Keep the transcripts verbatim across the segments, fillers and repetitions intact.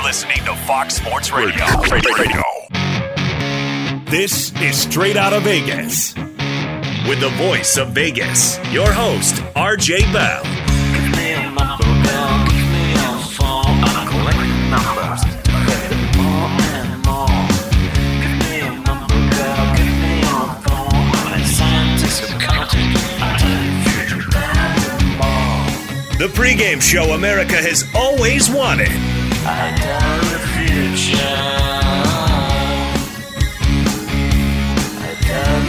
listening to Fox Sports Radio. Radio. This is Straight Outta Vegas. With the voice of Vegas, your host, R J Bell. Give me a number, girl. Give me a phone. I'm collecting numbers. More and more. Give me a number, girl. Give me a phone. I'm a scientist of counting. I tell you, future more. The pregame show America has always wanted. I tell the future. I tell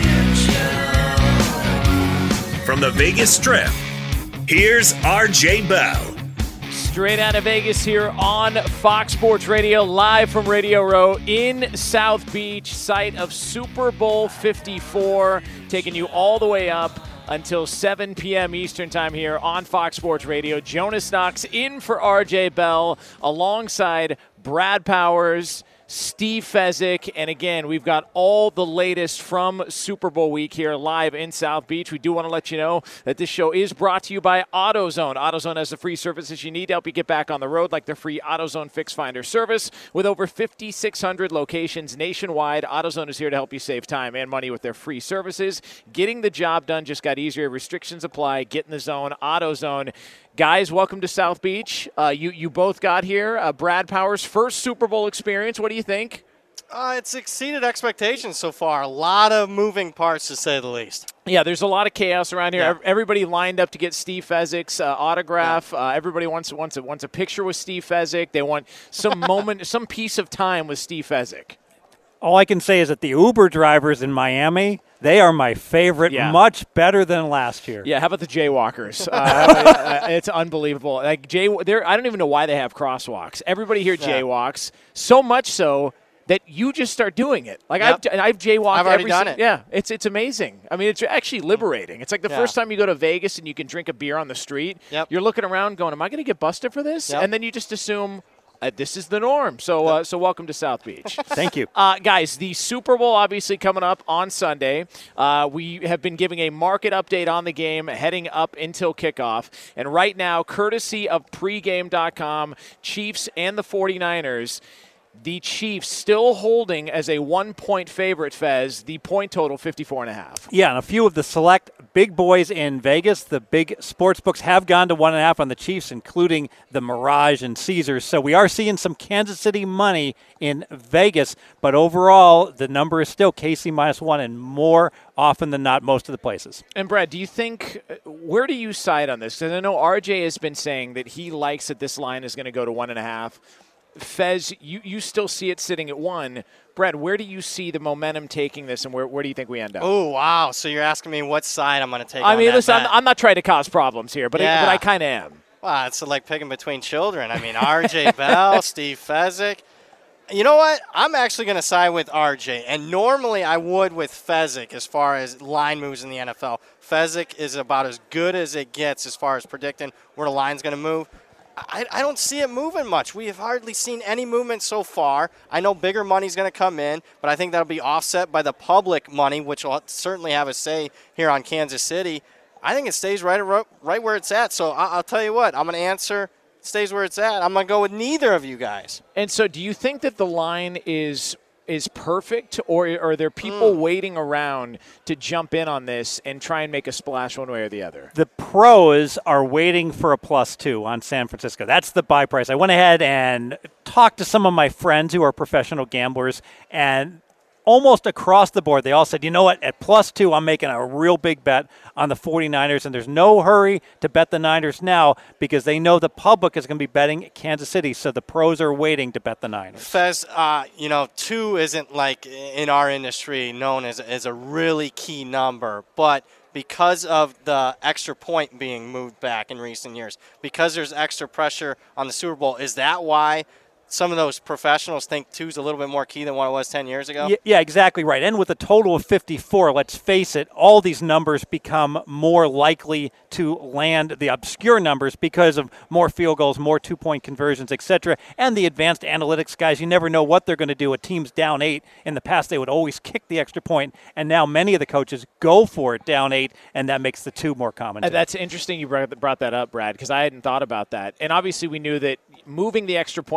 the future. From the Vegas Strip, here's R J Bell. Straight out of Vegas here on Fox Sports Radio, live from Radio Row in South Beach, site of Super Bowl fifty-four, taking you all the way up until seven p.m. Eastern time here on Fox Sports Radio. Jonas Knox in for R J Bell alongside Brad Powers, Steve Fezzik, and again, we've got all the latest from Super Bowl week here live in South Beach. We do want to let you know that this show is brought to you by AutoZone. AutoZone has the free services you need to help you get back on the road, like the free AutoZone Fix Finder service. With over fifty-six hundred locations nationwide, AutoZone is here to help you save time and money with their free services. Getting the job done just got easier. Restrictions apply. Get in the zone. AutoZone. Guys, welcome to South Beach. Uh, you, you both got here. Uh, Brad Powers' first Super Bowl experience. What do you think? Uh, it's exceeded expectations so far. A lot of moving parts, to say the least. Yeah, there's a lot of chaos around here. Yeah. Everybody lined up to get Steve Fezzik's uh, autograph. Yeah. Uh, everybody wants wants a, wants a picture with Steve Fezzik. They want some moment, some piece of time with Steve Fezzik. All I can say is that the Uber drivers in Miami, they are my favorite, yeah. much better than last year. Yeah, how about the jaywalkers? uh, it's unbelievable. Like Jay, I don't even know why they have crosswalks. Everybody here yeah. jaywalks, so much so that you just start doing it. Like yep. I've, I've jaywalked. I've already every done si- it. Yeah, it's it's amazing. I mean, it's actually liberating. It's like the yeah. first time you go to Vegas and you can drink a beer on the street. Yep. You're looking around, going, "Am I going to get busted for this?" Yep. And then you just assume. Uh, this is the norm. So uh, so welcome to South Beach. Thank you. Uh, guys, the Super Bowl obviously coming up on Sunday. Uh, we have been giving a market update on the game heading up until kickoff. And right now, courtesy of pregame dot com, Chiefs and the 49ers, the Chiefs still holding as a one-point favorite, Fez, the point total fifty-four and a half. Yeah, and a few of the select big boys in Vegas, the big sports books have gone to one and a half on the Chiefs, including the Mirage and Caesars. So we are seeing some Kansas City money in Vegas, but overall the number is still K C minus one, and more often than not most of the places. And Brad, do you think, where do you side on this? Because I know R J has been saying that he likes that this line is going to go to one and a half. Fez, you, you still see it sitting at one. Brad, where do you see the momentum taking this, and where, where do you think we end up? Oh, wow. So you're asking me what side I'm going to take I on mean, that listen, bet. I'm, I'm not trying to cause problems here, but, Yeah. I, but I kind of am. Wow, it's like picking between children. I mean, R J Bell, Steve Fezzik. You know what? I'm actually going to side with R J, and normally I would with Fezzik as far as line moves in the N F L. Fezzik is about as good as it gets as far as predicting where the line's going to move. I, I don't see it moving much. We have hardly seen any movement so far. I know bigger money's going to come in, but I think that'll be offset by the public money, which will certainly have a say here on Kansas City. I think it stays right right where it's at. So I'll tell you what, I'm going to answer, it stays where it's at. I'm going to go with neither of you guys. And so do you think that the line is is perfect, or are there people mm. waiting around to jump in on this and try and make a splash one way or the other? The pros are waiting for a plus two on San Francisco. That's the buy price. I went ahead and talked to some of my friends who are professional gamblers, and almost across the board, they all said, you know what, at plus two, I'm making a real big bet on the 49ers, and there's no hurry to bet the Niners now because they know the public is going to be betting Kansas City, so the pros are waiting to bet the Niners. Fez, uh, you know, two isn't like in our industry known as, as a really key number, but because of the extra point being moved back in recent years, because there's extra pressure on the Super Bowl, is that why some of those professionals think two's a little bit more key than what it was ten years ago? Yeah, yeah, exactly right. And with a total of fifty-four, let's face it, all these numbers become more likely to land, the obscure numbers, because of more field goals, more two-point conversions, et cetera. And the advanced analytics guys, you never know what they're going to do. A team's down eight. In the past, they would always kick the extra point, and now many of the coaches go for it down eight, and that makes the two more common. Uh, that's interesting you brought that up, Brad, because I hadn't thought about that. And obviously we knew that moving the extra point back would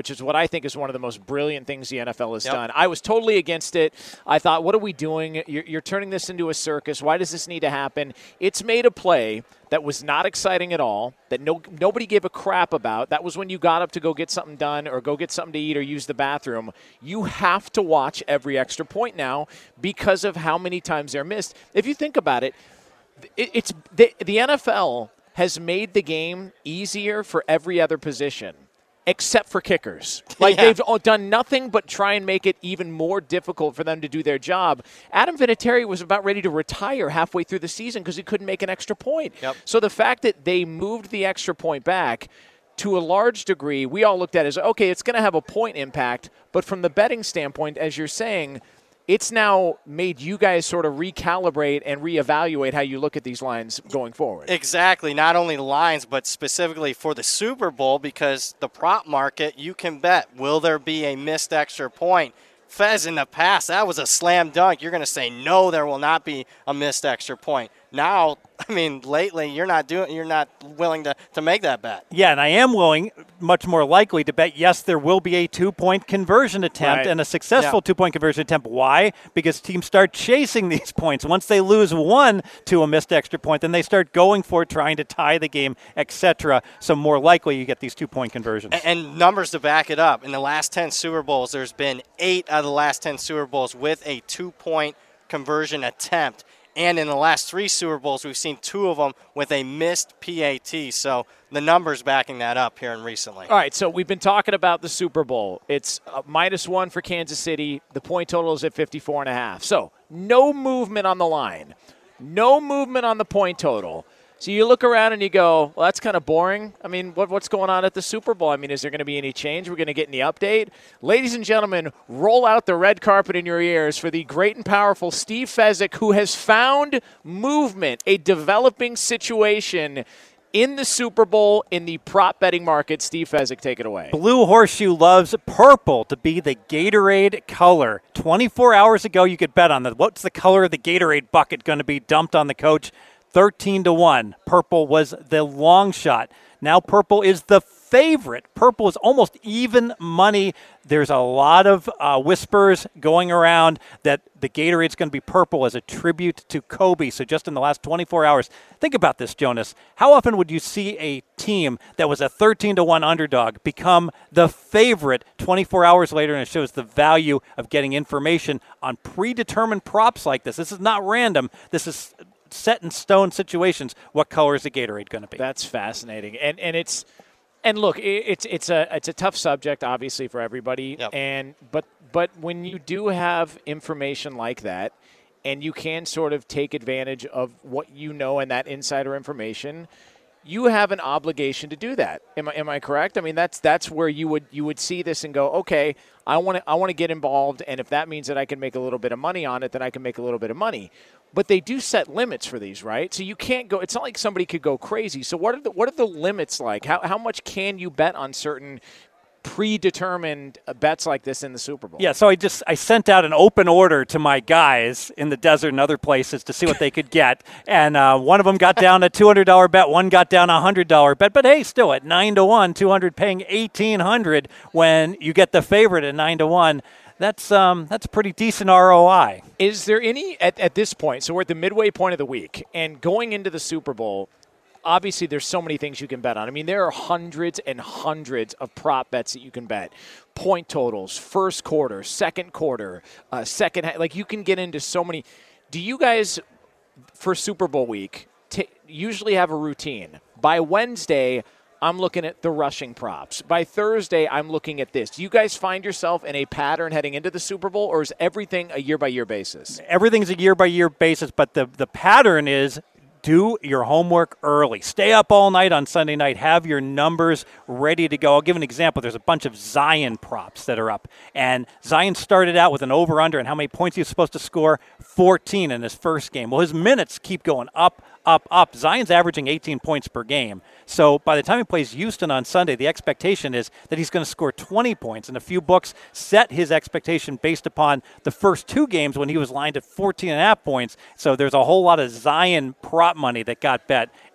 which is what I think is one of the most brilliant things the N F L has Yep. done. I was totally against it. I thought, what are we doing? You're, you're turning this into a circus. Why does this need to happen? It's made a play that was not exciting at all, that no nobody gave a crap about. That was when you got up to go get something done or go get something to eat or use the bathroom. You have to watch every extra point now because of how many times they're missed. If you think about it, it it's the, the N F L has made the game easier for every other position except for kickers. Like, Yeah. they've done nothing but try and make it even more difficult for them to do their job. Adam Vinatieri was about ready to retire halfway through the season because he couldn't make an extra point. Yep. So the fact that they moved the extra point back, to a large degree, we all looked at it as, okay, it's going to have a point impact, but from the betting standpoint, as you're saying, it's now made you guys sort of recalibrate and reevaluate how you look at these lines going forward. Exactly. Not only lines, but specifically for the Super Bowl, because the prop market, you can bet, will there be a missed extra point? Fez, in the past, that was a slam dunk. You're going to say, no, there will not be a missed extra point. Now, I mean, lately, you're not doing, you're not willing to, to make that bet. Yeah, and I am willing, much more likely, to bet, yes, there will be a two-point conversion attempt Right. and a successful Yeah. two-point conversion attempt. Why? Because teams start chasing these points. Once they lose one to a missed extra point, then they start going for it, trying to tie the game, et cetera. So more likely you get these two-point conversions. And, and numbers to back it up. In the last ten Super Bowls, there's been eight out of the last ten Super Bowls with a two-point conversion attempt. And in the last three Super Bowls, we've seen two of them with a missed P A T. So the numbers backing that up here and recently. All right, so we've been talking about the Super Bowl. It's uh, minus one for Kansas City. The point total is at fifty-four and a half. So no movement on the line. No movement on the point total. So you look around and you go, well, that's kind of boring. I mean, what, what's going on at the Super Bowl? I mean, is there going to be any change? We're going to get any update? Ladies and gentlemen, roll out the red carpet in your ears for the great and powerful Steve Fezzik, who has found movement, a developing situation in the Super Bowl in the prop betting market. Steve Fezzik, take it away. Blue Horseshoe loves purple to be the Gatorade color. twenty-four hours ago, you could bet on that. What's the color of the Gatorade bucket going to be dumped on the coach? thirteen to one. Purple was the long shot. Now purple is the favorite. Purple is almost even money. There's a lot of uh, whispers going around that the Gatorade's going to be purple as a tribute to Kobe. So just in the last twenty-four hours, think about this, Jonas. How often would you see a team that was a thirteen to one underdog become the favorite twenty-four hours later? And it shows the value of getting information on predetermined props like this. This is not random. This is set in stone situations. What color is the Gatorade going to be? That's fascinating, and and it's and look, it, it's it's a it's a tough subject, obviously, for everybody. Yep. And but but when you do have information like that, and you can sort of take advantage of what you know and that insider information, you have an obligation to do that. Am I am I correct? I mean, that's that's where you would you would see this and go, okay, I want to I want to get involved, and if that means that I can make a little bit of money on it, then I can make a little bit of money. But they do set limits for these, right? So you can't go. It's not like somebody could go crazy. So what are the what are the limits like? How how much can you bet on certain predetermined uh, bets like this in the Super Bowl? Yeah, so I just I sent out an open order to my guys in the desert and other places to see what they could get, and uh, one of them got down a two hundred dollar bet, one got down a one hundred dollar bet, but hey, still at nine to one, two hundred paying eighteen hundred when you get the favorite at nine to one. That's um that's a pretty decent R O I. Is there any at, at this point? So we're at the midway point of the week, and going into the Super Bowl, obviously there's so many things you can bet on. I mean, there are hundreds and hundreds of prop bets that you can bet. Point totals, first quarter, second quarter, uh, second half. Like, you can get into so many. Do you guys, for Super Bowl week, t- usually have a routine? By Wednesday, I'm looking at the rushing props. By Thursday, I'm looking at this. Do you guys find yourself in a pattern heading into the Super Bowl, or is everything a year-by-year basis? Everything's a year-by-year basis, but the, the pattern is do your homework early. Stay up all night on Sunday night. Have your numbers ready to go. I'll give an example. There's a bunch of Zion props that are up. And Zion started out with an over-under and how many points he was supposed to score, fourteen in his first game. Well, his minutes keep going up, up, up. Zion's averaging eighteen points per game. So by the time he plays Houston on Sunday, the expectation is that he's going to score twenty points. And a few books set his expectation based upon the first two games when he was lined at fourteen and a half points. So there's a whole lot of Zion prop money that got bet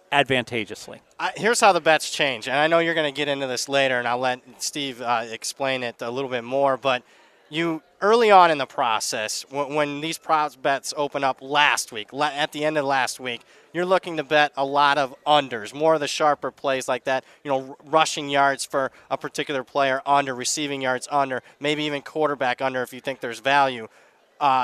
advantageously. I, here's how the bets change, and I know you're going to get into this later, and I'll let Steve uh, explain it a little bit more. But you early on in the process, when, when these props bets open up last week, la- at the end of last week, you're looking to bet a lot of unders, more of the sharper plays like that. You know, r- rushing yards for a particular player under, receiving yards under, maybe even quarterback under if you think there's value. Uh,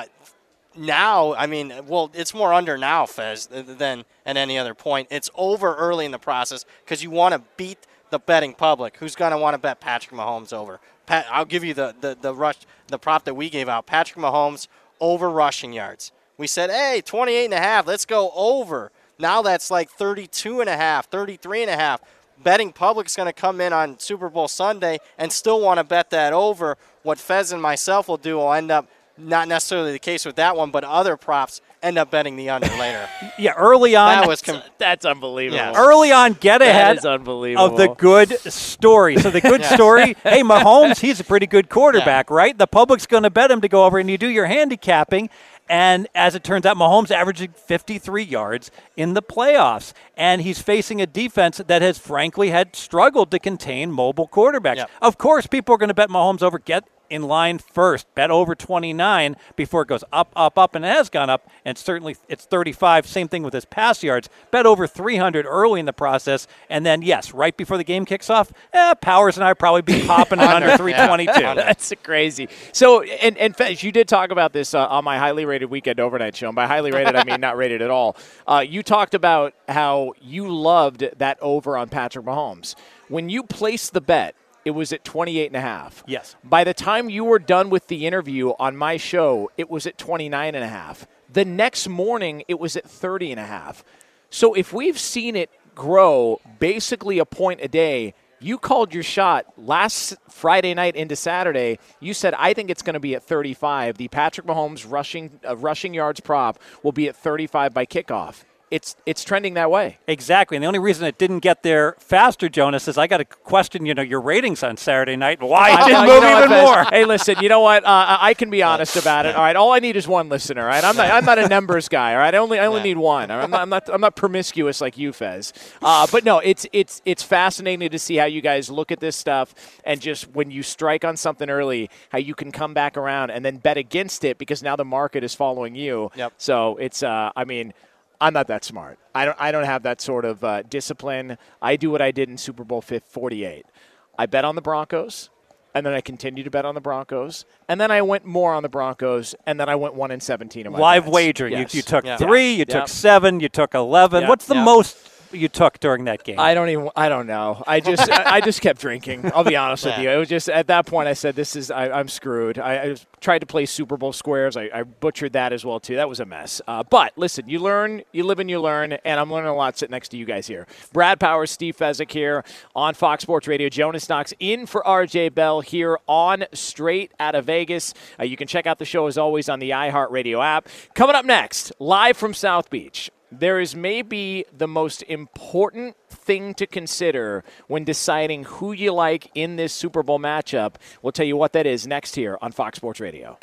Now, I mean, well, it's more under now, Fez, than at any other point. It's over early in the process because you want to beat the betting public. Who's going to want to bet Patrick Mahomes over? Pat, I'll give you the, the, the rush, the prop that we gave out. Patrick Mahomes over rushing yards. We said, hey, twenty-eight and a half, let's go over. Now that's like thirty-two and a half, thirty-three and a half. Betting public's going to come in on Super Bowl Sunday and still want to bet that over. What Fez and myself will do will end up not necessarily the case with that one, but other props end up betting the under later. Yeah, early on. That was com- That's unbelievable. Yeah. Early on, get That ahead is unbelievable. of the good story. So the good Yeah. story, hey, Mahomes, he's a pretty good quarterback, right? The public's going to bet him to go over, and you do your handicapping. And as it turns out, Mahomes averaging fifty-three yards in the playoffs. And he's facing a defense that has, frankly, had struggled to contain mobile quarterbacks. Yep. Of course, people are going to bet Mahomes over. Get in line first. Bet over twenty-nine before it goes up, up, up, and it has gone up. And certainly it's thirty-five. Same thing with his pass yards. Bet over three hundred early in the process. And then, yes, right before the game kicks off, eh, Powers and I probably be popping it under three twenty-two. That's crazy. So, and, and Fez, you did talk about this uh, on my highly rated weekend overnight show. And by highly rated, I mean not rated at all. Uh, you talked about how you loved that over on Patrick Mahomes. When you placed the bet, it was at twenty-eight and a half. Yes. By the time you were done with the interview on my show, it was at twenty-nine and a half. The next morning, it was at thirty and a half. So if we've seen it grow basically a point a day, you called your shot last Friday night into Saturday. You said, I think it's going to be at thirty-five. The Patrick Mahomes rushing uh, rushing yards prop will be at thirty-five by kickoff. It's it's trending that way. Exactly. And the only reason it didn't get there faster, Jonas, is I got to question, you know, your ratings on Saturday night. Why it I- didn't I- move you know even what, more. Fez? Hey, listen, you know what? Uh, I can be honest about it. All right, all I need is one listener. All right, I'm not. I'm not a numbers guy. All right, I only. I only Yeah. need one. I'm not. I'm not. I'm not promiscuous like you, Fez. Uh, but no, it's it's it's fascinating to see how you guys look at this stuff and just when you strike on something early, how you can come back around and then bet against it because now the market is following you. Yep. So it's. Uh, I mean. I'm not that smart. I don't. I don't have that sort of uh, discipline. I do what I did in Super Bowl forty-eight. I bet on the Broncos, and then I continued to bet on the Broncos, and then I went more on the Broncos, and then I went one and seventeen in my Live bets. wagering. Yes. You, you took Yeah. three, you Yeah. took seven, you took eleven. Yeah. What's the Yeah. most you took during that game? I don't even. I don't know. I just. I I just kept drinking. I'll be honest with Yeah. you. It was just at that point I said, "This is. I, I'm screwed." I, I was- tried to play Super Bowl squares. I, I butchered that as well too. That was a mess. Uh, but listen, you learn, you live, and you learn. And I'm learning a lot sitting next to you guys here. Brad Powers, Steve Fezzik here on Fox Sports Radio. Jonas Knox in for R J Bell here on Straight Out of Vegas. Uh, you can check out the show as always on the iHeartRadio app. Coming up next, live from South Beach. There is maybe the most important thing to consider when deciding who you like in this Super Bowl matchup. We'll tell you what that is next here on Fox Sports Radio.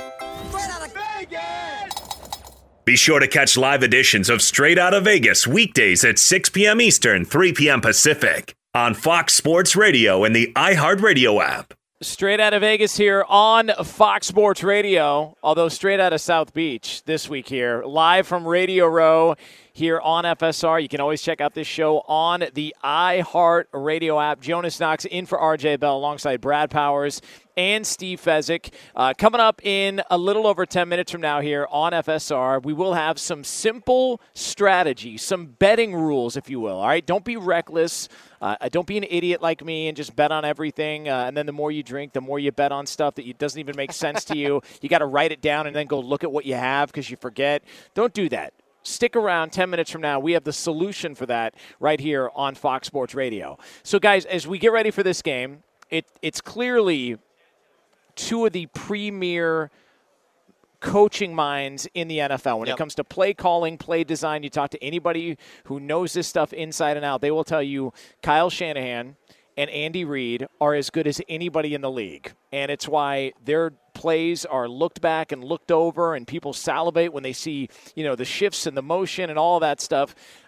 Be sure to catch live editions of Straight Outta Vegas weekdays at six p.m. Eastern, three p.m. Pacific on Fox Sports Radio and the iHeartRadio app. Straight Out of Vegas here on Fox Sports Radio, although straight out of South Beach this week here, live from Radio Row here on F S R. You can always check out this show on the iHeartRadio app. Jonas Knox in for R J Bell alongside Brad Powers and Steve Fezzik. Uh, coming up in a little over ten minutes from now here on F S R, we will have some simple strategy, some betting rules, if you will. All right, don't be reckless. Uh, don't be an idiot like me and just bet on everything. Uh, and then the more you drink, the more you bet on stuff that you, doesn't even make sense to you. You got to write it down and then go look at what you have because you forget. Don't do that. Stick around ten minutes from now. We have the solution for that right here on Fox Sports Radio. So, guys, as we get ready for this game, it, it's clearly two of the premier coaching minds in the N F L. When Yep. it comes to play calling, play design, you talk to anybody who knows this stuff inside and out, they will tell you Kyle Shanahan and Andy Reid are as good as anybody in the league. And it's why their plays are looked back and looked over, and people salivate when they see, you know, the shifts and the motion and all that stuff.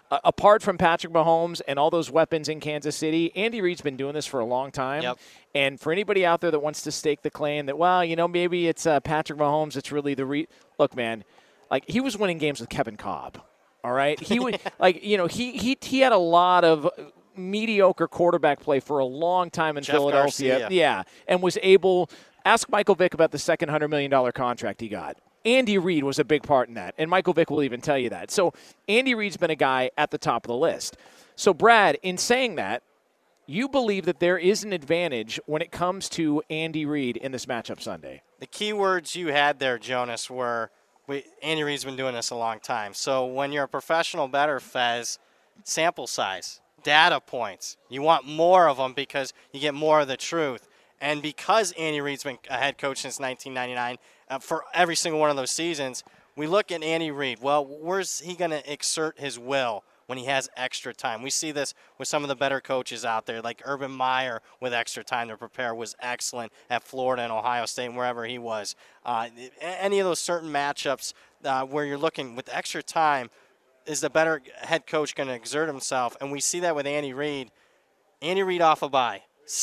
uh, apart from Patrick Mahomes and all those weapons in Kansas City, Andy Reid's been doing this for a long time. Yep. And for anybody out there that wants to stake the claim that, well, you know, maybe it's uh, Patrick Mahomes, it's really the re- – look, man, like he was winning games with Kevin Kolb, all right? He would – like, you know, he, he, he had a lot of – mediocre quarterback play for a long time in Jeff Philadelphia. Garcia. Yeah, and was able – ask Michael Vick about the second one hundred million dollars contract he got. Andy Reid was a big part in that, and Michael Vick will even tell you that. So Andy Reid's been a guy at the top of the list. So, Brad, in saying that, you believe that there is an advantage when it comes to Andy Reid in this matchup Sunday. The key words you had there, Jonas, were we, Andy Reid's been doing this a long time. So when you're a professional bettor, Fez, sample size, data points. You want more of them because you get more of the truth. And because Andy Reid's been a head coach since nineteen ninety-nine, uh, for every single one of those seasons, we look at Andy Reid. Well, where's he going to exert his will when he has extra time? We see this with some of the better coaches out there, like Urban Meyer with extra time to prepare was excellent at Florida and Ohio State and wherever he was. Uh, any of those certain matchups uh, where you're looking with extra time, is the better head coach going to exert himself? And we see that with Andy Reid. Andy Reid off a bye,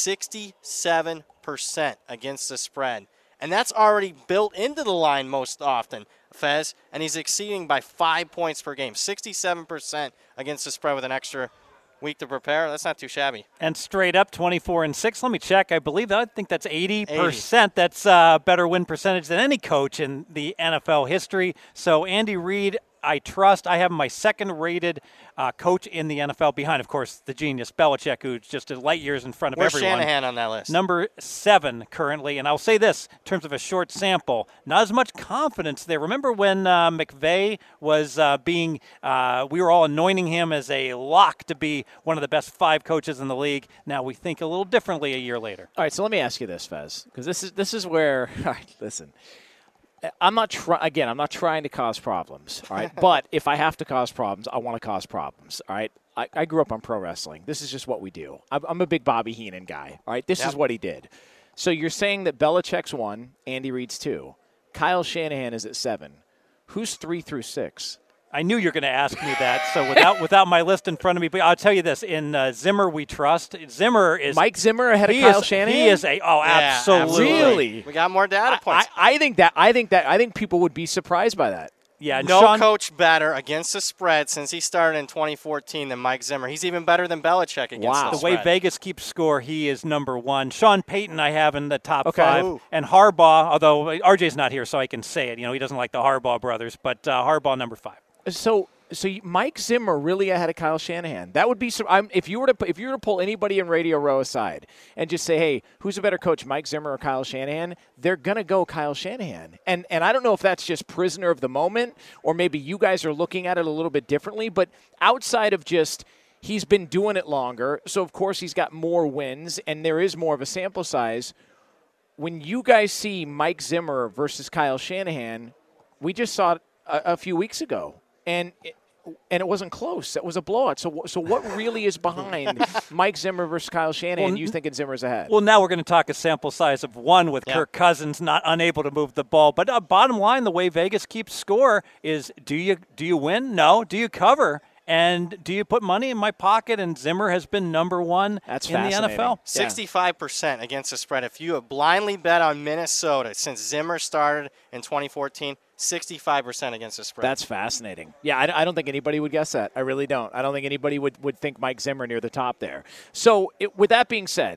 sixty-seven percent against the spread. And that's already built into the line most often, Fez. And he's exceeding by five points per game, sixty-seven percent against the spread with an extra week to prepare. That's not too shabby. And straight up, twenty-four and six. Let me check. I believe that. I think that's eighty percent. eighty. That's a better win percentage than any coach in the N F L history. So Andy Reid, I trust. I have my second-rated uh, coach in the N F L behind, of course, the genius Belichick, who's just a light years in front of Where's everyone. Shanahan on that list? Number seven currently. And I'll say this, in terms of a short sample, not as much confidence there. Remember when uh, McVay was uh, being uh, – we were all anointing him as a lock to be one of the best five coaches in the league. Now we think a little differently a year later. All right, so let me ask you this, Fez, because this is, this is where – all right, listen – I'm not try again. I'm not trying to cause problems. All right, but if I have to cause problems, I want to cause problems. All right. I, I grew up on pro wrestling. This is just what we do. I'm, I'm a big Bobby Heenan guy. All right. This Yep. is what he did. So you're saying that Belichick's one, Andy Reid's two, Kyle Shanahan is at seven. Who's three through six? I knew you were going to ask me that. So without without my list in front of me, but I'll tell you this: in uh, Zimmer, we trust. Zimmer is Mike Zimmer ahead of he Kyle is, Shanahan. He is a oh, Yeah, absolutely. Really? We got more data I, points. I, I think that I think that I think people would be surprised by that. Yeah, and no Sean, coach better against the spread since he started in twenty fourteen than Mike Zimmer. He's even better than Belichick against Wow. the the way spread. Vegas keeps score, he is number one. Sean Payton, I have in the top Okay. five, Ooh. and Harbaugh. Although R J's not here, so I can say it. You know, he doesn't like the Harbaugh brothers, but uh, Harbaugh number five. So, so you- Mike Zimmer really ahead of Kyle Shanahan. That would be. sur- I'm, if you were to if you were to pull anybody in Radio Row aside and just say, "Hey, who's a better coach, Mike Zimmer or Kyle Shanahan?" They're gonna go Kyle Shanahan. And and I don't know if that's just prisoner of the moment or maybe you guys are looking at it a little bit differently. But outside of just he's been doing it longer, so of course he's got more wins and there is more of a sample size. When you guys see Mike Zimmer versus Kyle Shanahan, we just saw it a, a few weeks ago. And it, and it wasn't close. It was a blowout. So, so what really is behind Mike Zimmer versus Kyle Shanahan? Well, you thinking Zimmer's ahead? Well, now we're going to talk a sample size of one with Yeah. Kirk Cousins not unable to move the ball. But uh, bottom line, the way Vegas keeps score is: do you do you win? No. Do you cover? And do you put money in my pocket? And Zimmer has been number one That's in the N F L. fascinating. sixty-five percent against the spread. If you have blindly bet on Minnesota since Zimmer started in twenty fourteen, sixty-five percent against the spread. That's fascinating. Yeah, I, I don't think anybody would guess that. I really don't. I don't think anybody would, would think Mike Zimmer near the top there. So, it, with that being said,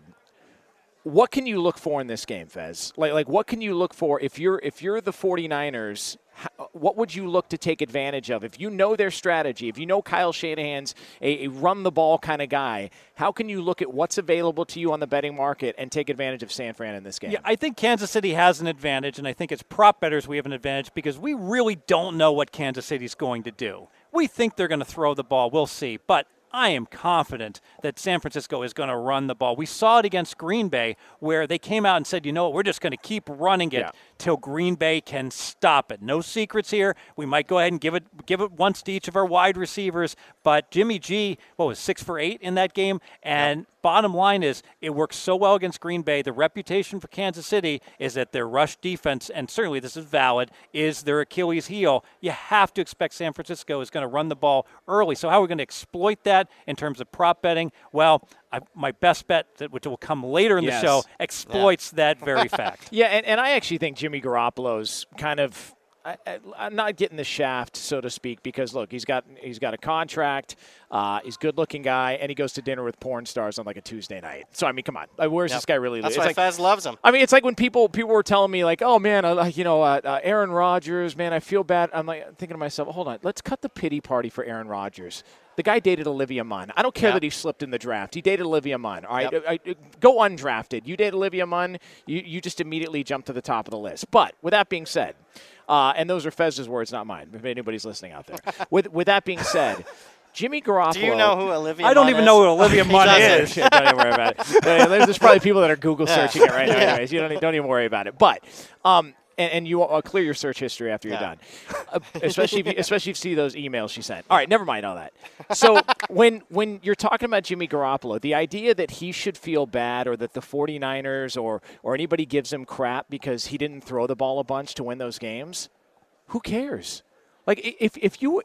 what can you look for in this game, Fez? Like, like what can you look for if you're if you're the 49ers? How, what would you look to take advantage of? If you know their strategy, if you know Kyle Shanahan's a, a run-the-ball kind of guy, how can you look at what's available to you on the betting market and take advantage of San Fran in this game? Yeah, I think Kansas City has an advantage, and I think as prop bettors we have an advantage because we really don't know what Kansas City's going to do. We think they're going to throw the ball. We'll see. But I am confident that San Francisco is going to run the ball. We saw it against Green Bay where they came out and said, you know what, we're just going to keep running it Yeah. till Green Bay can stop it. No secrets here. We might go ahead and give it give it once to each of our wide receivers. But Jimmy G, what was six for eight in that game? And bottom line is it works so well against Green Bay. The reputation for Kansas City is that their rush defense, and certainly this is valid, is their Achilles heel. You have to expect San Francisco is going to run the ball early. So how are we going to exploit that in terms of prop betting? Well, I, my best bet, that which will come later in Yes. the show, exploits yeah. that very fact. Yeah, and, and I actually think Jimmy Garoppolo's kind of I, I, I'm not getting the shaft, so to speak, because look, he's got he's got a contract. Uh, he's a good-looking guy, and he goes to dinner with porn stars on like a Tuesday night. So I mean, come on, like, where's Yep. this guy really? That's it's why like, Fez loves him. I mean, it's like when people people were telling me like, oh man, uh, you know, uh, uh, Aaron Rodgers, man, I feel bad. I'm like thinking to myself, hold on, let's cut the pity party for Aaron Rodgers. The guy dated Olivia Munn. I don't care Yep. that he slipped in the draft. He dated Olivia Munn. All right, Yep. I, I, go undrafted. You dated Olivia Munn. You you just immediately jump to the top of the list. But with that being said, uh, and those are Fez's words, not mine. If anybody's listening out there, with with that being said, Jimmy Garoppolo. Do you know who Olivia I don't Munn even is? know who Olivia He Munn doesn't. is. Yeah, don't even worry about it. There's, there's probably people that are Google Yeah. searching it right now. Yeah. Anyways, you don't e, don't even worry about it. But um, and, and you uh, clear your search history after you're Yeah. done, uh, especially if you, especially if you see those emails she sent. All right, never mind all that. So when when you're talking about Jimmy Garoppolo, the idea that he should feel bad or that the 49ers or or anybody gives him crap because he didn't throw the ball a bunch to win those games, who cares? Like i- if if you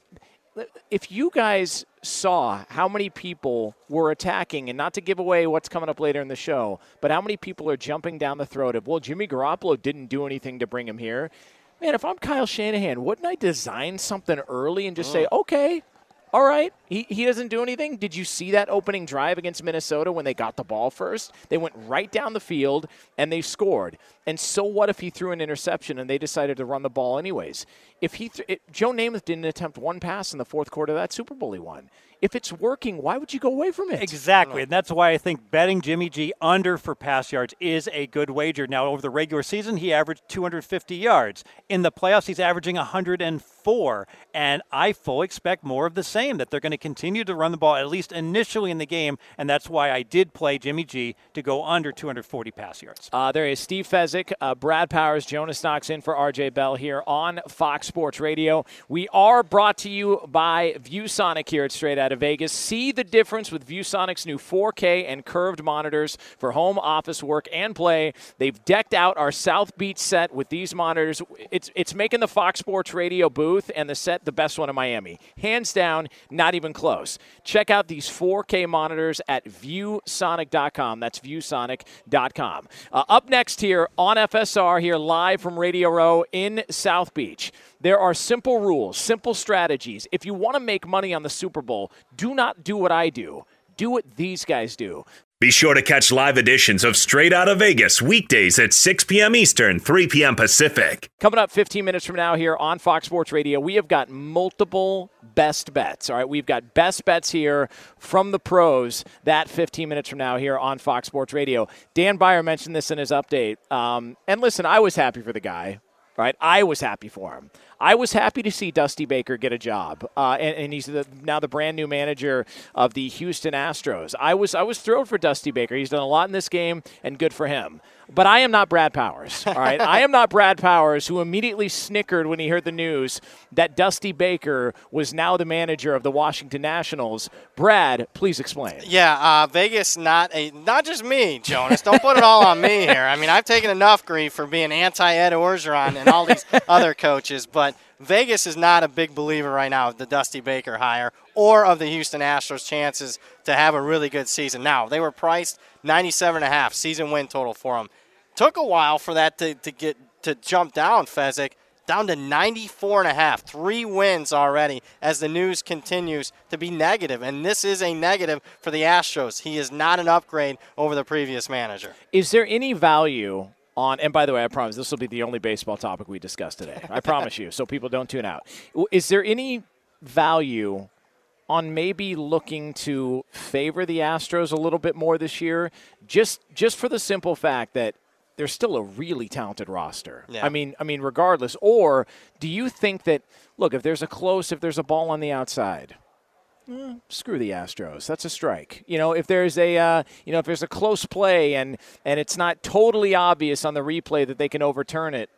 if you guys saw how many people were attacking, and not to give away what's coming up later in the show, but how many people are jumping down the throat of, well, Jimmy Garoppolo didn't do anything to bring him here. Man, if I'm Kyle Shanahan, wouldn't I design something early and just say, okay, all right, he, he doesn't do anything? Did you see that opening drive against Minnesota when they got the ball first? They went right down the field, and they scored. And so what if he threw an interception and they decided to run the ball anyways? If he, th- it, Joe Namath didn't attempt one pass in the fourth quarter of that Super Bowl he won. If it's working, why would you go away from it? Exactly, and that's why I think betting Jimmy G under for pass yards is a good wager. Now, over the regular season, he averaged two hundred fifty yards. In the playoffs, he's averaging one hundred four, and I fully expect more of the same, that they're going to continue to run the ball, at least initially in the game, and that's why I did play Jimmy G to go under two hundred forty pass yards. Uh, there is Steve Fezzik, uh, Brad Powers, Jonas Knox in for R J Bell here on Fox Sports Radio. We are brought to you by ViewSonic here at Straight Out of Vegas. See the difference with ViewSonic's new four K and curved monitors for home, office, work, and play. They've decked out our South Beach set with these monitors. It's it's making the Fox Sports Radio booth and the set the best one in Miami. Hands down, not even close. Check out these four K monitors at view sonic dot com. That's view sonic dot com. Uh, up next here on F S R, here live from Radio Row in South Beach. There are simple rules, simple strategies. If you want to make money on the Super Bowl, do not do what I do. Do what these guys do. Be sure to catch live editions of Straight Outta Vegas weekdays at six p.m. Eastern, three p.m. Pacific. Coming up fifteen minutes from now here on Fox Sports Radio, we have got multiple best bets. All right, we've got best bets here from the pros. That fifteen minutes from now here on Fox Sports Radio. Dan Beyer mentioned this in his update. Um, and listen, I was happy for the guy. Right, I was happy for him. I was happy to see Dusty Baker get a job, uh, and, and he's the, now the brand new manager of the Houston Astros. I was I was thrilled for Dusty Baker. He's done a lot in this game, and good for him. But I am not Brad Powers, all right? I am not Brad Powers, who immediately snickered when he heard the news that Dusty Baker was now the manager of the Washington Nationals. Brad, please explain. Yeah, uh, Vegas, not a not just me, Jonas. Don't put it all on me here. I mean, I've taken enough grief for being anti-Ed Orgeron and all these other coaches, but Vegas is not a big believer right now of the Dusty Baker hire or of the Houston Astros' chances to have a really good season. Now, they were priced ninety-seven and a half season win total for them. Took a while for that to, to get to jump down, Fezzik, down to ninety-four and a half. Three wins already as the news continues to be negative, and this is a negative for the Astros. He is not an upgrade over the previous manager. Is there any value on, and by the way, I promise this will be the only baseball topic we discuss today. I promise you, so people don't tune out. Is there any value on maybe looking to favor the Astros a little bit more this year, just just for the simple fact that they're still a really talented roster? Yeah. I mean, I mean, regardless. Or do you think that, look, if there's a close, if there's a ball on the outside, eh, screw the Astros. That's a strike. You know, if there's a, uh, you know, if there's a close play and and it's not totally obvious on the replay that they can overturn it,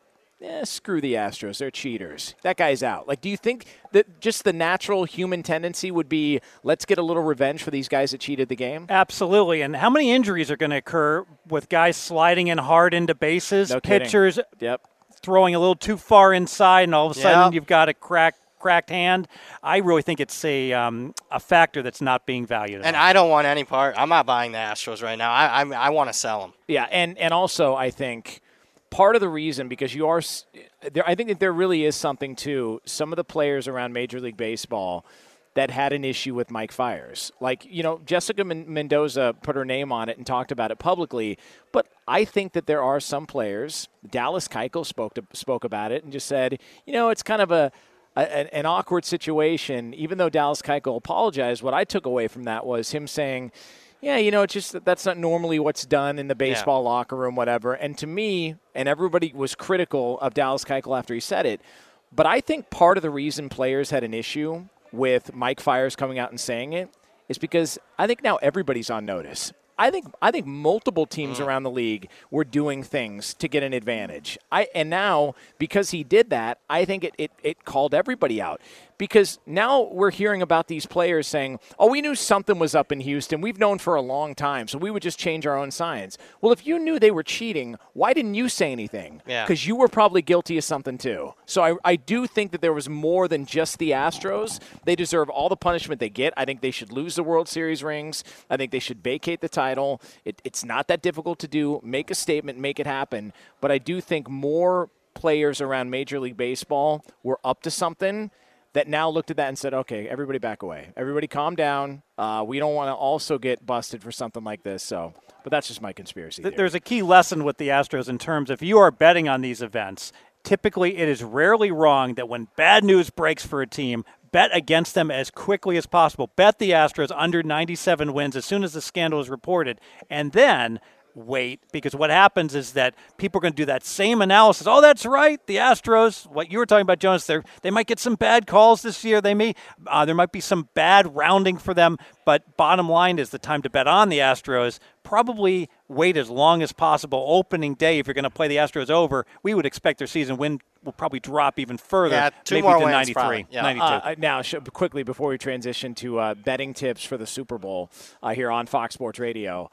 eh, screw the Astros, they're cheaters. That guy's out. Like, do you think that just the natural human tendency would be, let's get a little revenge for these guys that cheated the game? Absolutely. And how many injuries are going to occur with guys sliding in hard into bases, No kidding. pitchers Yep. throwing a little too far inside, and all of a sudden Yep. you've got a crack, cracked hand? I really think it's a um, a factor that's not being valued And enough. I don't want any part. I'm not buying the Astros right now. I I, I want to sell them. Yeah, and, and also I think part of the reason, because you are s- there, I think that there really is something to some of the players around Major League Baseball that had an issue with Mike Fiers. Like, you know, Jessica Men- Mendoza put her name on it and talked about it publicly, but I think that there are some players, Dallas Keuchel spoke to, spoke about it and just said, you know, it's kind of a, a an awkward situation. Even though Dallas Keuchel apologized, what I took away from that was him saying, yeah, you know, it's just that that's not normally what's done in the baseball locker room, whatever. And to me, and everybody was critical of Dallas Keuchel after he said it, but I think part of the reason players had an issue with Mike Fiers coming out and saying it is because I think now everybody's on notice. I think I think multiple teams around the league were doing things to get an advantage. I and now because he did that, I think it, it, it called everybody out. Because now we're hearing about these players saying, oh, we knew something was up in Houston. We've known for a long time, so we would just change our own signs. Well, if you knew they were cheating, why didn't you say anything? Yeah. Because you were probably guilty of something too. So I, I do think that there was more than just the Astros. They deserve all the punishment they get. I think they should lose the World Series rings. I think they should vacate the title. It, it's not that difficult to do. Make a statement, make it happen. But I do think more players around Major League Baseball were up to something that now looked at that and said, okay, everybody back away. Everybody calm down. Uh, we don't want to also get busted for something like this. So, but that's just my conspiracy theory. There's a key lesson with the Astros in terms of if you are betting on these events, typically it is rarely wrong that when bad news breaks for a team, bet against them as quickly as possible. Bet the Astros under ninety-seven wins as soon as the scandal is reported. And then wait, because what happens is that people are going to do that same analysis. Oh, that's right. The Astros, what you were talking about, Jonas, they they might get some bad calls this year. They may, uh, there might be some bad rounding for them. But bottom line is the time to bet on the Astros. Probably wait as long as possible. Opening day, if you're going to play the Astros over, we would expect their season win will probably drop even further. Yeah, two maybe more to wins ninety-three, probably. Yeah. ninety-two. Uh, now, sh- quickly before we transition to uh, betting tips for the Super Bowl uh, here on Fox Sports Radio.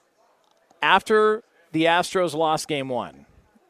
After the Astros lost game one,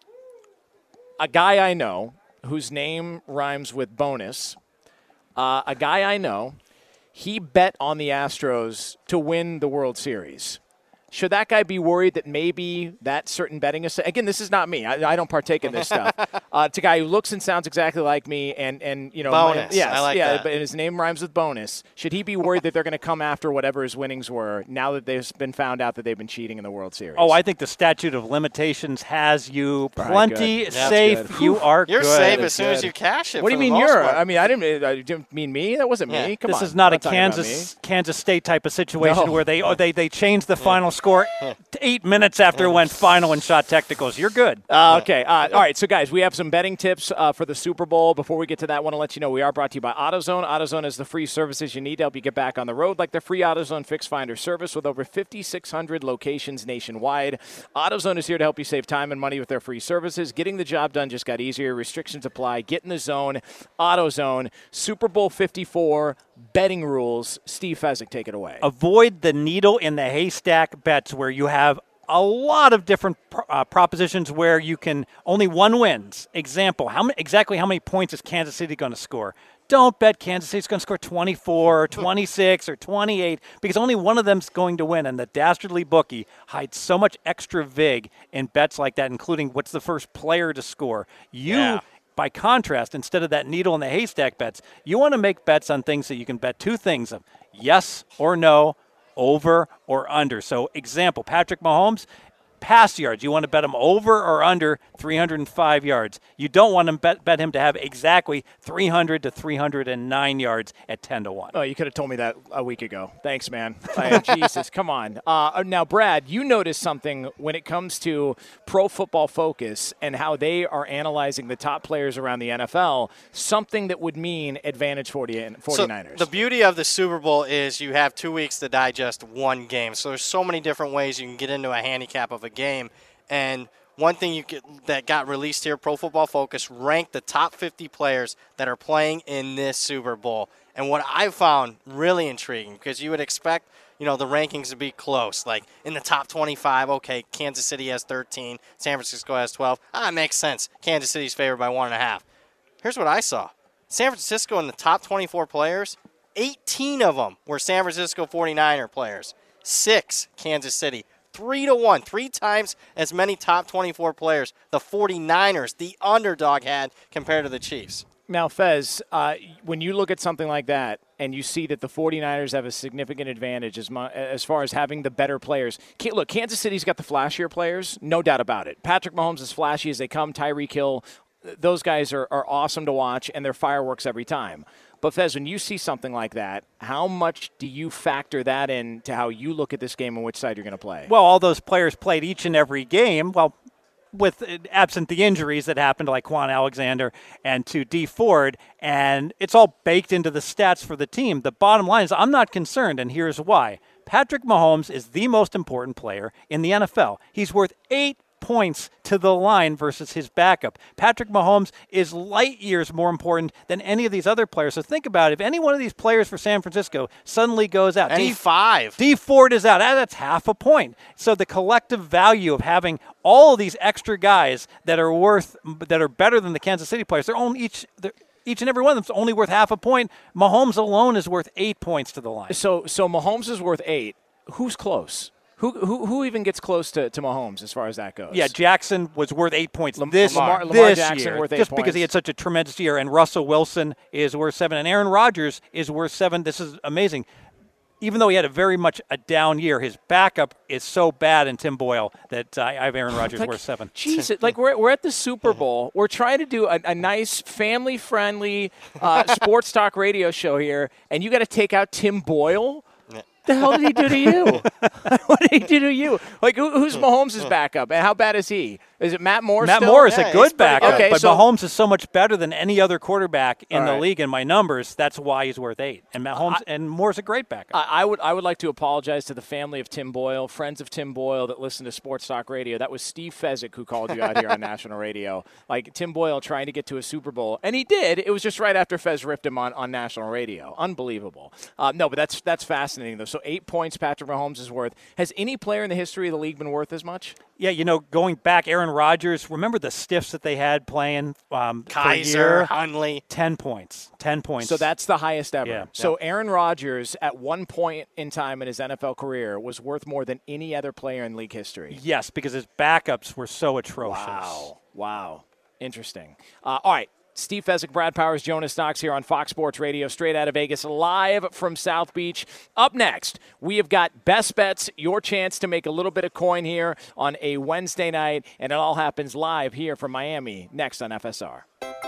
a guy I know whose name rhymes with bonus, uh, a guy I know, he bet on the Astros to win the World Series. Should that guy be worried that maybe that certain betting is – again, this is not me. I, I don't partake in this stuff. Uh, it's a guy who looks and sounds exactly like me and, and you know – Bonus. Yes, I like yeah, that. but his name rhymes with bonus. Should he be worried that they're going to come after whatever his winnings were now that there's been found out that they've been cheating in the World Series? Oh, I think the statute of limitations has you right, plenty good. That's safe. good. You are You're good. safe That's as soon as good. you cash it. What do for you the mean most you're? part. I mean, I didn't, I didn't mean me. That wasn't Yeah. me. Come This on. is not I'm a talking about Kansas me. Kansas State type of situation No. where they oh, they they changed the final score to eight minutes after it went final and shot technicals. You're good. Uh, okay. Uh, all right. So, guys, we have some betting tips uh, for the Super Bowl. Before we get to that, I want to let you know we are brought to you by AutoZone. AutoZone is the free services you need to help you get back on the road, like the free AutoZone Fix Finder service with over fifty-six hundred locations nationwide. AutoZone is here to help you save time and money with their free services. Getting the job done just got easier. Restrictions apply. Get in the zone. AutoZone. Super Bowl fifty-four. Betting rules. Steve Fezzik, take it away. Avoid the needle in the haystack bets where you have a lot of different pro- uh, propositions where you can only one wins. Example, how many, exactly how many points is Kansas City going to score? Don't bet Kansas City's going to score twenty-four or twenty-six or twenty-eight because only one of them's going to win. And the dastardly bookie hides so much extra vig in bets like that, including what's the first player to score. You, Yeah. by contrast, instead of that needle in the haystack bets, you want to make bets on things that you can bet two things of, yes or no, over or under. So, example, Patrick Mahomes, pass yards. You want to bet him over or under three hundred five yards. You don't want to bet, bet him to have exactly three hundred to three hundred nine yards at ten to one. Oh, you could have told me that a week ago. Thanks, man. I, Jesus, come on. Uh, now, Brad, you noticed something when it comes to Pro Football Focus and how they are analyzing the top players around the N F L, something that would mean advantage forty, forty-niners. So the beauty of the Super Bowl is you have two weeks to digest one game. So there's so many different ways you can get into a handicap of a game. And one thing you could, that got released here, Pro Football Focus ranked the top fifty players that are playing in this Super Bowl. And what I found really intriguing, because you would expect, you know, the rankings to be close. Like in the top twenty-five, okay, Kansas City has thirteen, San Francisco has twelve. Ah, it makes sense. Kansas City's favored by one and a half. Here's what I saw. San Francisco in the top twenty-four players, eighteen of them were San Francisco forty-niner players. Six, Kansas City. Three to one, three times as many top twenty-four players the forty-niners, the underdog, had compared to the Chiefs. Now, Fez, uh, when you look at something like that and you see that the forty-niners have a significant advantage as, mu- as far as having the better players. Look, Kansas City's got the flashier players, no doubt about it. Patrick Mahomes is flashy as they come. Tyreek Hill, those guys are, are awesome to watch, and they're fireworks every time. But, Fez, when you see something like that, how much do you factor that in to how you look at this game and which side you're going to play? Well, all those players played each and every game. Well, with absent the injuries that happened to like Quan Alexander and to Dee Ford, and it's all baked into the stats for the team. The bottom line is I'm not concerned, and here's why. Patrick Mahomes is the most important player in the N F L. He's worth eight points to the line versus his backup. Patrick Mahomes is light years more important than any of these other players. So think about it. If any one of these players for San Francisco suddenly goes out, Any D- five. Dee Ford is out. Ah, That's half a point. So the collective value of having all of these extra guys that are worth, that are better than the Kansas City players, they're only each, they're, each and every one of them is only worth half a point. Mahomes alone is worth eight points to the line. So, so Mahomes is worth eight. Who's close? Who, who who even gets close to, to Mahomes as far as that goes? Yeah, Jackson was worth eight points Lam- this, Lamar- this Lamar Jackson year, worth eight just because points. he had such a tremendous year. And Russell Wilson is worth seven, and Aaron Rodgers is worth seven. This is amazing. Even though he had a very much a down year, his backup is so bad in Tim Boyle that uh, I have Aaron Rodgers Like, worth seven. Jesus, like we're we're at the Super Bowl. We're trying to do a, a nice family-friendly uh, sports talk radio show here, and you got to take out Tim Boyle. The hell did he do to you? What did he do to you? Like, who, who's Mahomes' backup, and how bad is he? Is it Matt Moore? Matt still? Moore is Yeah, a he's good pretty backup, good. Okay, but so- Mahomes is so much better than any other quarterback in All the right. league in my numbers. That's why he's worth eight. And Mahomes and Moore's a great backup. I, I would I would like to apologize to the family of Tim Boyle, friends of Tim Boyle that listen to Sports Talk Radio. That was Steve Fezzik who called you out here on national radio. Like Tim Boyle trying to get to a Super Bowl, and he did. It was just right after Fez ripped him on, on national radio. Unbelievable. Uh, no, but that's that's fascinating though. So eight points Patrick Mahomes is worth. Has any player in the history of the league been worth as much? Yeah, you know, going back, Aaron Rodgers, remember the stiffs that they had playing um, for a Kaiser, year? Hunley. ten points. ten points. So that's the highest ever. Yeah. So Aaron Rodgers, at one point in time in his N F L career, was worth more than any other player in league history. Yes, because his backups were so atrocious. Wow. Wow. Interesting. Uh, all right. Steve Fezzik, Brad Powers, Jonas Knox here on Fox Sports Radio, straight out of Vegas, live from South Beach. Up next, we have got Best Bets, your chance to make a little bit of coin here on a Wednesday night, and it all happens live here from Miami, next on F S R.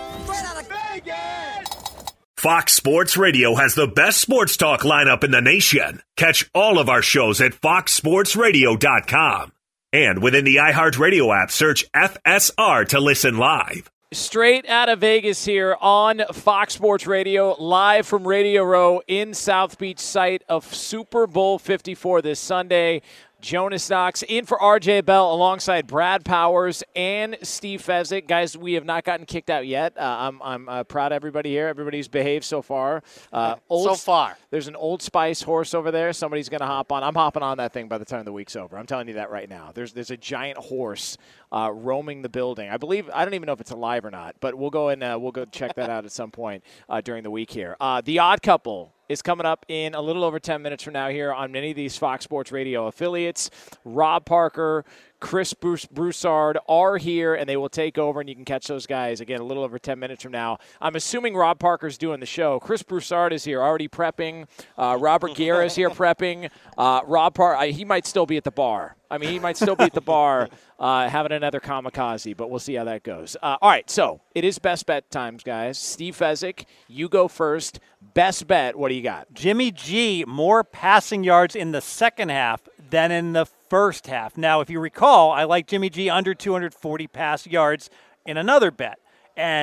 Fox Sports Radio has the best sports talk lineup in the nation. Catch all of our shows at fox sports radio dot com. And within the iHeartRadio app, search F S R to listen live. Straight out of Vegas here on Fox Sports Radio, live from Radio Row in South Beach, site of Super Bowl fifty-four this Sunday. Jonas Knox in for R J Bell alongside Brad Powers and Steve Fezzik. Guys, we have not gotten kicked out yet. Uh, I'm, I'm uh, proud of everybody here. Everybody's behaved so far. Uh, old, So far. There's an Old Spice horse over there. Somebody's going to hop on. I'm hopping on that thing by the time the week's over. I'm telling you that right now. There's there's a giant horse uh, roaming the building. I believe, I don't even know if it's alive or not, but we'll go and uh, we'll go check that out at some point uh, during the week here. Uh, the Odd Couple is coming up in a little over ten minutes from now here on many of these Fox Sports Radio affiliates. Rob Parker, Chris Bruce, Broussard are here, and they will take over, and you can catch those guys, again, a little over ten minutes from now. I'm assuming Rob Parker's doing the show. Chris Broussard is here already prepping. Uh, Robert Guerra is here prepping. Uh, Rob Parker, he might still be at the bar. I mean, he might still be at the bar uh, having another kamikaze, but we'll see how that goes. Uh, all right, so it is best bet times, guys. Steve Fezzik, you go first. Best bet, what do you got? Jimmy G, more passing yards in the second half than in the first half. Now, if you recall, I like Jimmy G under two hundred forty pass yards in another bet. And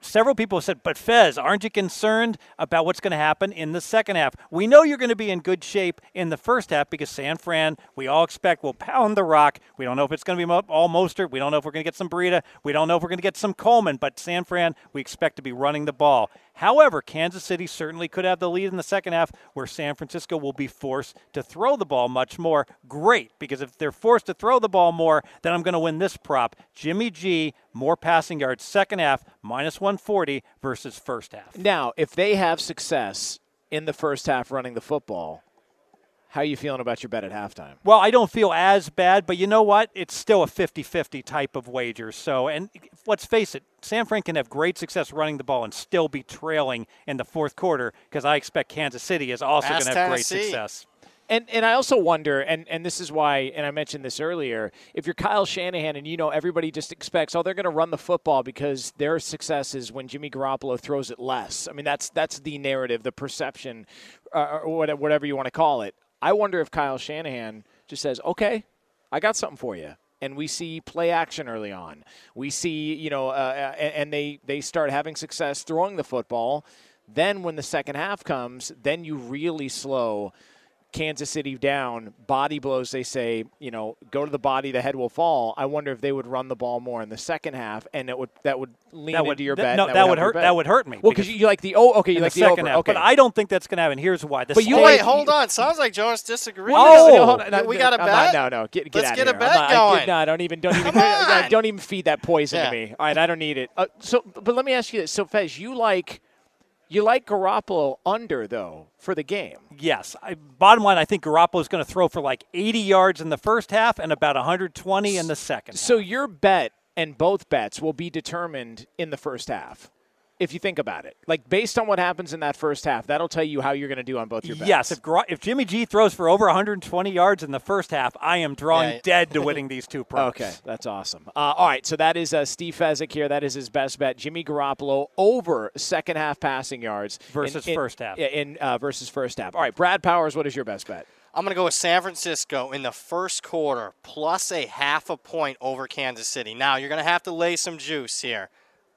several people have said, but Fez, aren't you concerned about what's going to happen in the second half? We know you're going to be in good shape in the first half because San Fran, we all expect, will pound the rock. We don't know if it's going to be mo- all Mostert. We don't know if we're going to get some Breida. We don't know if we're going to get some Coleman. But San Fran, we expect to be running the ball. However, Kansas City certainly could have the lead in the second half where San Francisco will be forced to throw the ball much more. Great, because if they're forced to throw the ball more, then I'm going to win this prop. Jimmy G, more passing yards, second half, minus one forty versus first half. Now, if they have success in the first half running the football, how are you feeling about your bet at halftime? Well, I don't feel as bad, but you know what? It's still a fifty-fifty type of wager. So, and let's face it, San Fran can have great success running the ball and still be trailing in the fourth quarter because I expect Kansas City is also going to have great Tennessee. success. And and I also wonder, and, and this is why, and I mentioned this earlier, if you're Kyle Shanahan and you know everybody just expects, oh, they're going to run the football because their success is when Jimmy Garoppolo throws it less. I mean, that's that's the narrative, the perception, uh, or whatever you want to call it. I wonder if Kyle Shanahan just says, okay, I got something for you. And we see play action early on. We see, you know, uh, and they, they start having success throwing the football. Then when the second half comes, then you really slow Kansas City down, body blows, they say, you know, go to the body, the head will fall. I wonder if they would run the ball more in the second half, and it would that would lean That would, into your th- bet. No, and that would would help your hurt. bet. That would hurt me. Well, because you like the oh, okay, you in like the the second over. half. Okay, But I don't think that's going to happen. Here's why. The But you state- Wait, hold on. Sounds like Jonas disagrees. Well, no, Oh! hold on. No, We no, got a I'm bet? not- No, no, get, get Let's out get of a here. I'm bet not- I going. get- No, don't even, don't even, Come on. don't even feed that poison Yeah. to me. All right, I don't need it. Uh, so, but let me ask you this. So, Fez, you like, you like Garoppolo under though for the game. Yes. I, bottom line, I think Garoppolo is going to throw for like eighty yards in the first half and about one hundred twenty in the second So half. your bet and both bets will be determined in the first half, if you think about it. Like, based on what happens in that first half, that'll tell you how you're going to do on both your bets. Yes, if, Gar- if Jimmy G throws for over one hundred twenty yards in the first half, I am drawing Yeah. dead to winning these two props. Okay, that's awesome. Uh, all right, so that is uh, Steve Fezzik here. That is his best bet. Jimmy Garoppolo over second half passing yards Versus in, in- first half. In, in uh, versus first half. All right, Brad Powers, what is your best bet? I'm going to go with San Francisco in the first quarter, plus a half a point over Kansas City. Now, you're going to have to lay some juice here.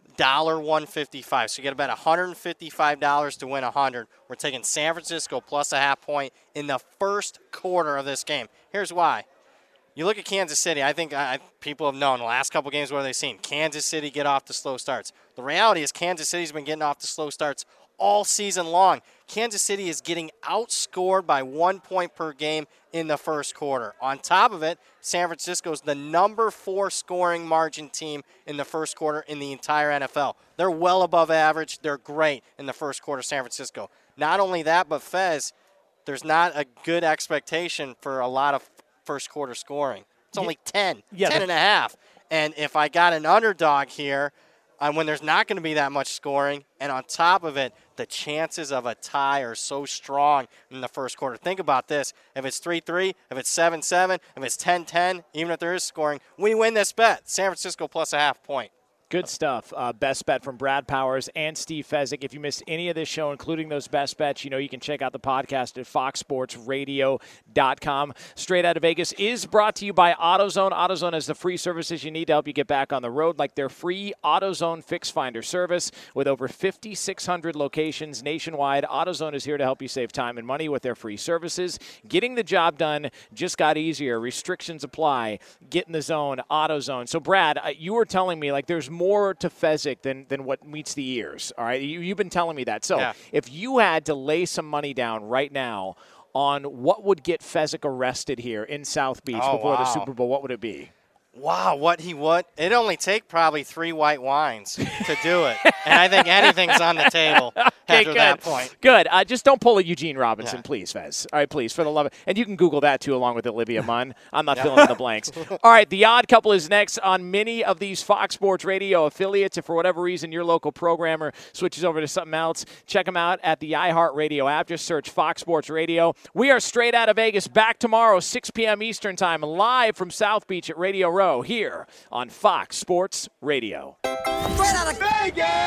one fifty-five. So you get about one hundred fifty-five dollars to win one hundred. We're taking San Francisco plus a half point in the first quarter of this game. Here's why. You look at Kansas City. I think I, people have known the last couple games what have they seen? Kansas City get off the slow starts. The reality is Kansas City's been getting off the slow starts all season long. Kansas City is getting outscored by one point per game in the first quarter. On top of it, San Francisco is the number four scoring margin team in the first quarter in the entire N F L. They're well above average. They're great in the first quarter, San Francisco. Not only that, but Fez, there's not a good expectation for a lot of first quarter scoring. It's only ten, Yeah, ten the- and a half. And if I got an underdog here, uh, when there's not going to be that much scoring, and on top of it, the chances of a tie are so strong in the first quarter. Think about this. If it's three three, if it's seven seven, if it's ten ten, even if there is scoring, we win this bet. San Francisco plus a half point. Good stuff. Uh, best bet from Brad Powers and Steve Fezzik. If you missed any of this show, including those best bets, you know you can check out the podcast at fox sports radio dot com. Straight Out of Vegas is brought to you by AutoZone. AutoZone has the free services you need to help you get back on the road, like their free AutoZone Fix Finder service. With over fifty-six hundred locations nationwide, AutoZone is here to help you save time and money with their free services. Getting the job done just got easier. Restrictions apply. Get in the zone, AutoZone. So, Brad, uh, you were telling me, like, there's more to Fezzik than, than what meets the ears, all right? You, you've been telling me that. So Yeah. if you had to lay some money down right now on what would get Fezzik arrested here in South Beach Oh, before the wow. Super Bowl, what would it be? Wow, what he would. It'd only take probably three white wines to do it. And I think anything's on the table after good. that point. Good. Uh, just don't pull a Eugene Robinson, Yeah. please, Fez. All right, please, for the love of And you can Google that, too, along with Olivia Munn. I'm not filling in the blanks. All right, The Odd Couple is next on many of these Fox Sports Radio affiliates. If for whatever reason your local programmer switches over to something else, check them out at the iHeartRadio app. Just search Fox Sports Radio. We are Straight Out of Vegas, back tomorrow, six p.m. Eastern Time, live from South Beach at Radio Row, here on Fox Sports Radio. Straight out of Vegas!